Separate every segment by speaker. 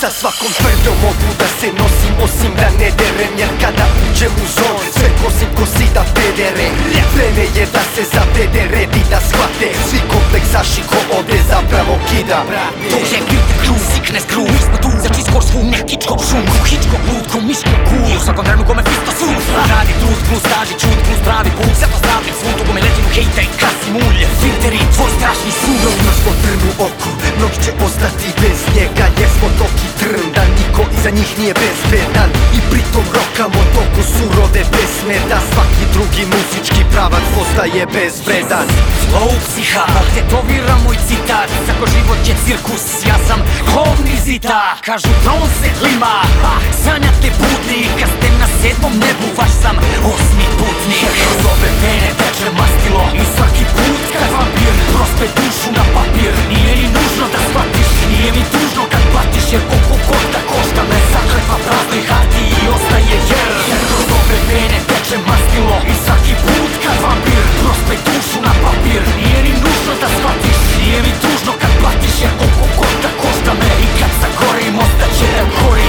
Speaker 1: Sa svakom tvrdom mogu da se nosim, osim da ne derem, jer kada uđem u zon sve kosim ko sida pedere. Vreme je da se zavede red i da shvate svi kompleksaši ko ovde zapravo kida.
Speaker 2: To je Gilder Crew, Sickness Crew, mi smo tu za čiskor svu nekičkog šum. Hičkog lud ko miškog cool, i u svakom trenu kome fisto sun. Radi trud plus staži čud plus pravi put, zato zdravim svu tu kome letim u hejta i kasim ulje. Filteri tvoj strašni sud.
Speaker 1: Još smo trn u oku, mnogi će ostati bez njega jer smo toki trn da niko iza njih nije bezbedan. I pritom rokamo toku surove pesme da svaki drugi muzički pravac postaje bezvredan.
Speaker 2: Flow psiha, tetoviram moj citat, svako život je cirkus, ja sam hovni zita. Kažu dron se klima, sanjate putnik, kad ste na 7. nebu, vaš sam 8. putnik. Kroz ove vene teče mastilo i svaki put kad vampir prospe dušu na papir. Nije ni nužno da shvatiš, nije mi tužno kad platiš, jer koliko košta košta me zakletva praznoj hartiji i ostaje jer kroz ove vene teče mastilo i svaki put kad vampir prospe dušu na papir. Nije ni nužno da shvatiš, nije mi tužno kad platiš, jer koliko košta me i kad zagorim ostaće da gori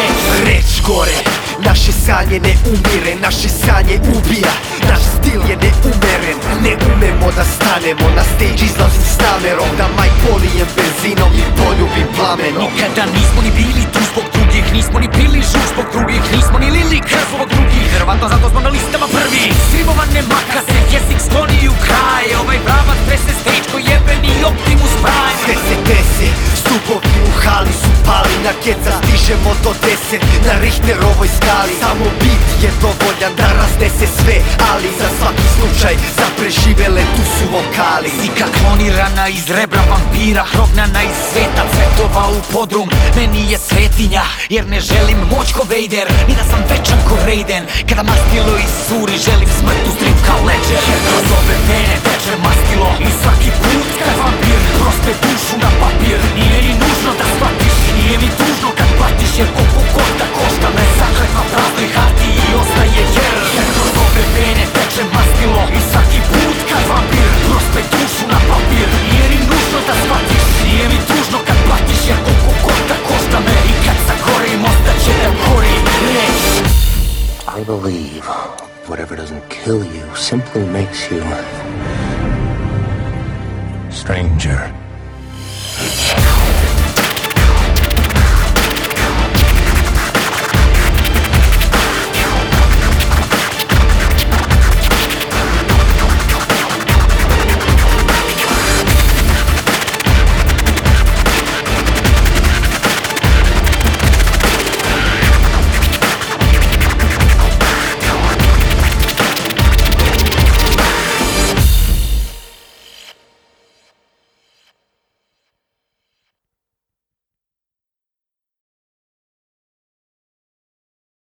Speaker 1: reč gore. Naše sanje ne umire, naše sanje ubija. Naš stil je neumeren, ne umemo da stanemo. Na stage izlazim s namerom da maj polijem benzinom i poljubim plamenom.
Speaker 2: Nikada nismo ni bili tu zbog drugih, nismo ni pili žuč zbog drugih, nismo ni lili krv zbog drugih, verovatno zato smo na listama prvi. Skrimovane makaze, jezik skloni u kraj, ovaj pravac trese stage ko jebeni Optimus Prime.
Speaker 1: Sve se dese, stupovi u hali su pali, na keca stižemo do 10 na Richterovoj skali. Samo bit je dovoljan da raznese sve, ali za svaki slučaj za preživele tu su vokali.
Speaker 2: Zika klonirana iz rebra vampira, prognana iz sveta cvetova u podrum. Meni je svetinja, jer ne želim moć ko Vader, ni da sam večan ko Raiden. Kada mastilo iscuri, želim smrt u strip kao Ledger. Kroz ove vene teče mastilo i svaki put kad vampir prospe dušu na papir. Nije ni nužno da shvatiš, nije mi tužno kad platiš, jer koliko košta me zakletva praznoj hartiji i ostaje jer kroz ove vene teče mastilo i svaki put kad vampir prospe dušu na papir. Nije ni nužno da shvatiš, nije mi tužno kad platiš, jer koliko košta me i kad zagorim ostaće da gori reč.
Speaker 3: I believe whatever doesn't kill you simply makes you stranger.